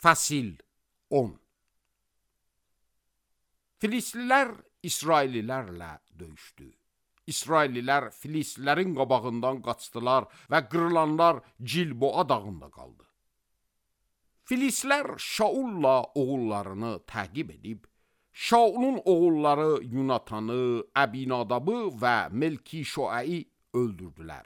Fəsil 10. Filistlilər İsraillilərlə döyüşdü. İsraillilər Filistlilərin qabağından qaçdılar və qırılanlar Gilboa dağında qaldı. Filistlilər Şaulla oğullarını təqib edib, Şaulun oğulları Yunatanı, Əbinadabı və Melkişoəyi öldürdülər.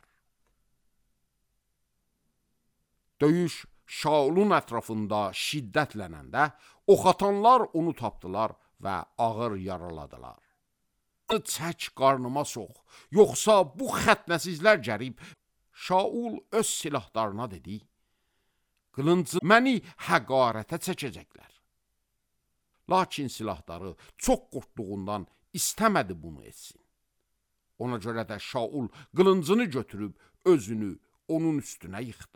Döyüş Şaulun ətrafında şiddətlənəndə, oxatanlar onu tapdılar və ağır yaraladılar. Çək qarnıma sox, yoxsa bu xətnəsizlər gəlib. Şaul öz silahlarına dedi, qılıncı məni həqarətə çəkəcəklər. Lakin silahları çox qorxduğundan istəmədi bunu etsin. Ona görə də Şaul qılıncını götürüb özünü onun üstünə yıxdı.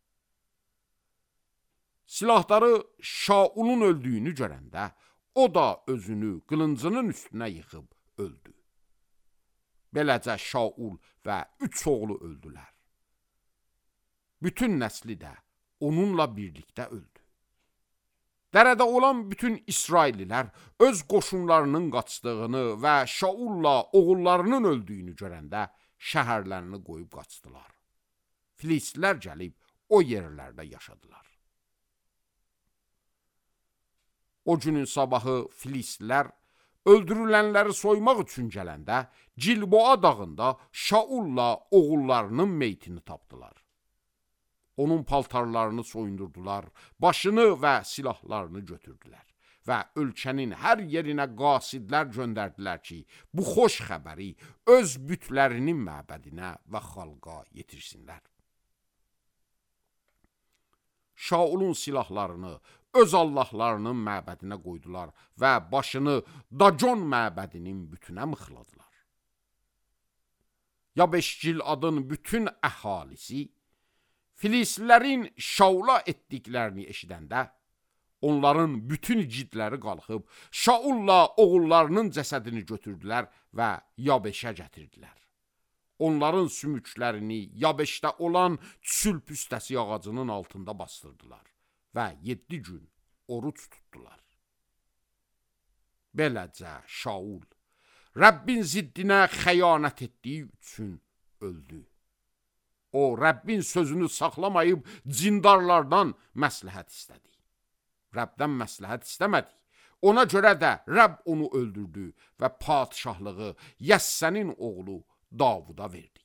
Silahları Şaulun öldüyünü görəndə, o da özünü qılıncının üstünə yıxıb öldü. Beləcə Şaul və 3 oğlu öldülər. Bütün nəsli də onunla birlikdə öldü. Dərədə olan bütün İsraillilər öz qoşunlarının qaçdığını və Şaulla oğullarının öldüyünü görəndə şəhərlərini qoyub qaçdılar. Filistlilər gəlib o yerlərdə yaşadılar. O günün sabahı Filistlilər öldürülənləri soymaq üçün gələndə Gilboa dağında Şaulla oğullarının meytini tapdılar. Onun paltarlarını soyundurdular, başını və silahlarını götürdülər və ölkənin hər yerinə qasidlər göndərdilər ki, bu xoş xəbəri öz bütlərinin məbədinə və xalqa yetirsinlər. Şaulun silahlarını öz allahlarının məbədinə qoydular və başını Dagon məbədinin bütünə mıxladılar. Yabeşgil adın bütün əhalisi Filistlilərin Şaula etdiklərini eşidəndə, onların bütün igidləri qalxıb Şaulla oğullarının cəsədini götürdülər və Yabeşə gətirdilər. Onların sümüklərini Yabeşdə olan çül püstəsi ağacının altında bastırdılar və 7 gün oruç tutdular. Beləcə Şaul Rəbbin ziddinə xəyanət etdiyi üçün öldü. O, Rəbbin sözünü saxlamayıb cindarlardan məsləhət istədi. Rəbdən məsləhət istəmədi. Ona görə də Rəbb onu öldürdü və padişahlığı Yəssənin oğlu Davuda verdi.